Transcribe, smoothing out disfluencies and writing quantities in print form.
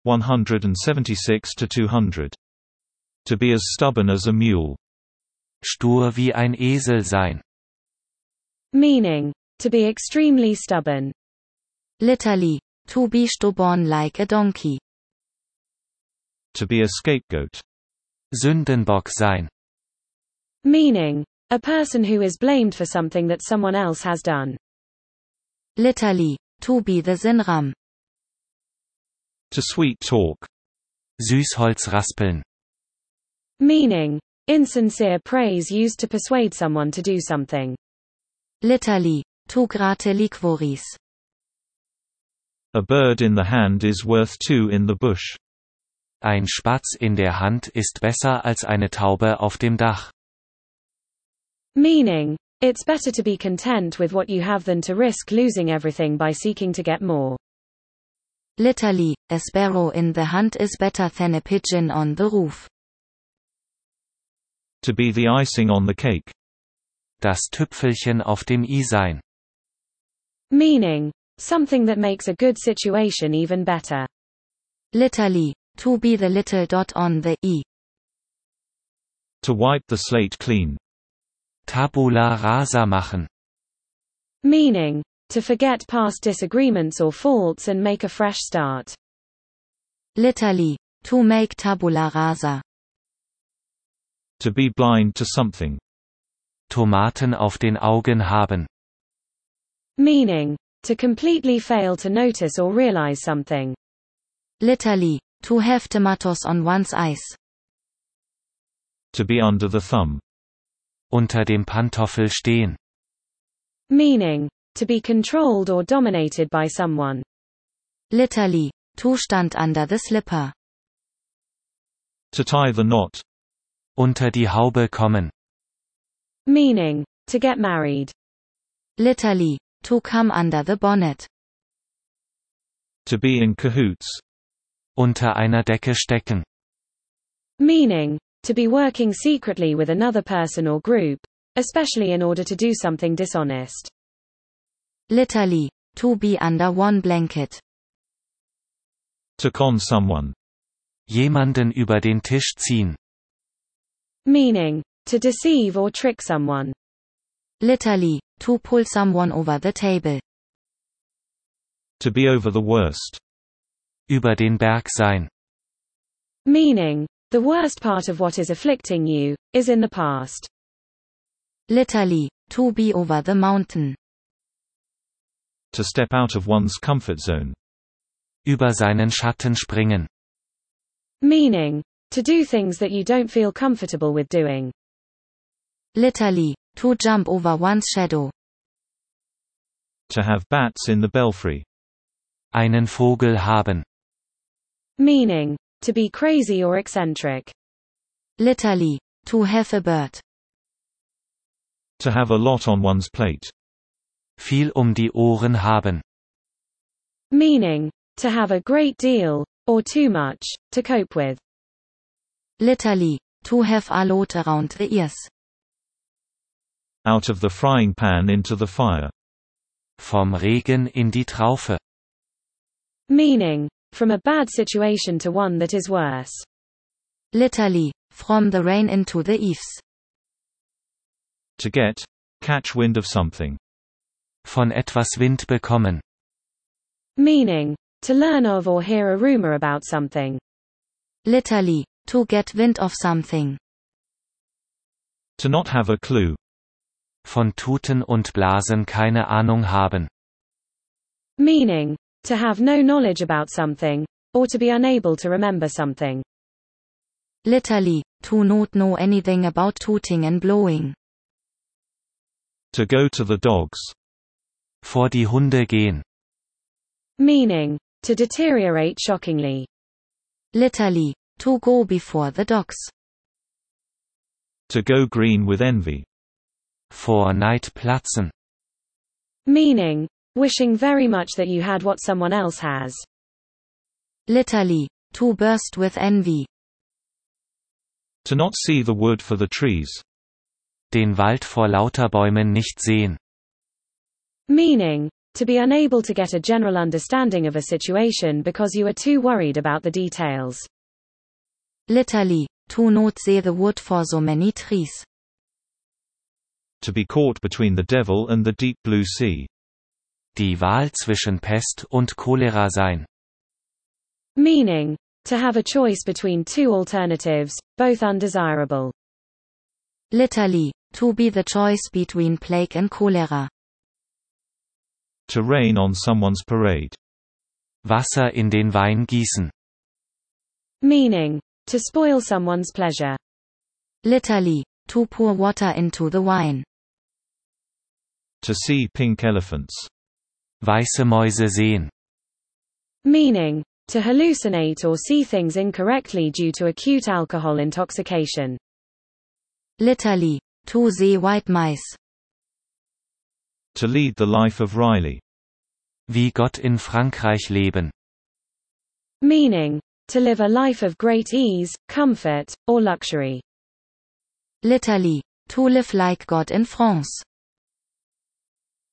176 to 200. To be as stubborn as a mule. Stur wie ein Esel sein. Meaning, to be extremely stubborn. Literally, to be stubborn like a donkey. To be a scapegoat. Sündenbock sein. Meaning, a person who is blamed for something that someone else has done. Literally, to be the Sinnram. To sweet talk. Süßholz raspeln. Meaning, insincere praise used to persuade someone to do something. Literally, to grate liquoris. A bird in the hand is worth two in the bush. Ein Spatz in der Hand ist besser als eine Taube auf dem Dach. Meaning, it's better to be content with what you have than to risk losing everything by seeking to get more. Literally, a sparrow in the hand is better than a pigeon on the roof. To be the icing on the cake. Das Tüpfelchen auf dem i sein. Meaning, something that makes a good situation even better. Literally, to be the little dot on the i. To wipe the slate clean. Tabula rasa machen. Meaning, to forget past disagreements or faults and make a fresh start. Literally, to make tabula rasa. To be blind to something. Tomaten auf den Augen haben. Meaning, to completely fail to notice or realize something. Literally, to have tomatoes on one's eyes. To be under the thumb. Unter dem Pantoffel stehen. Meaning, to be controlled or dominated by someone. Literally, to stand under the slipper. To tie the knot. Unter die Haube kommen. Meaning, to get married. Literally, to come under the bonnet. To be in cahoots. Unter einer Decke stecken. Meaning, to be working secretly with another person or group, especially in order to do something dishonest. Literally, to be under one blanket. To con someone. Jemanden über den Tisch ziehen. Meaning, to deceive or trick someone. Literally, to pull someone over the table. To be over the worst. Über den Berg sein. Meaning, the worst part of what is afflicting you, is in the past. Literally, to be over the mountain. To step out of one's comfort zone. Über seinen Schatten springen. Meaning, to do things that you don't feel comfortable with doing. Literally, to jump over one's shadow. To have bats in the belfry. Einen Vogel haben. Meaning, to be crazy or eccentric. Literally, to have a bird. To have a lot on one's plate. Viel die Ohren haben. Meaning, to have a great deal, or too much, to cope with. Literally, to have a lot around the ears. Out of the frying pan into the fire. Vom Regen in die Traufe. Meaning, from a bad situation to one that is worse. Literally, from the rain into the eaves. To catch wind of something. Von etwas Wind bekommen. Meaning, to learn of or hear a rumor about something. Literally, to get wind of something. To not have a clue. Von Tuten und Blasen keine Ahnung haben. Meaning, to have no knowledge about something, or to be unable to remember something. Literally, to not know anything about tooting and blowing. To go to the dogs. Vor die Hunde gehen. Meaning, to deteriorate shockingly. Literally, to go before the dogs. To go green with envy. Vor Neid platzen. Meaning, wishing very much that you had what someone else has. Literally, to burst with envy. To not see the wood for the trees. Den Wald vor lauter Bäumen nicht sehen. Meaning, to be unable to get a general understanding of a situation because you are too worried about the details. Literally, to not see the wood for so many trees. To be caught between the devil and the deep blue sea. Die Wahl zwischen Pest und Cholera sein. Meaning, to have a choice between two alternatives, both undesirable. Literally, to be the choice between plague and cholera. To rain on someone's parade. Wasser in den Wein gießen. Meaning, to spoil someone's pleasure. Literally, to pour water into the wine. To see pink elephants. Weiße Mäuse sehen. Meaning, to hallucinate or see things incorrectly due to acute alcohol intoxication. Literally, to see white mice. To lead the life of Riley. Wie Gott in Frankreich leben. Meaning, to live a life of great ease, comfort, or luxury. Literally, to live like God in France.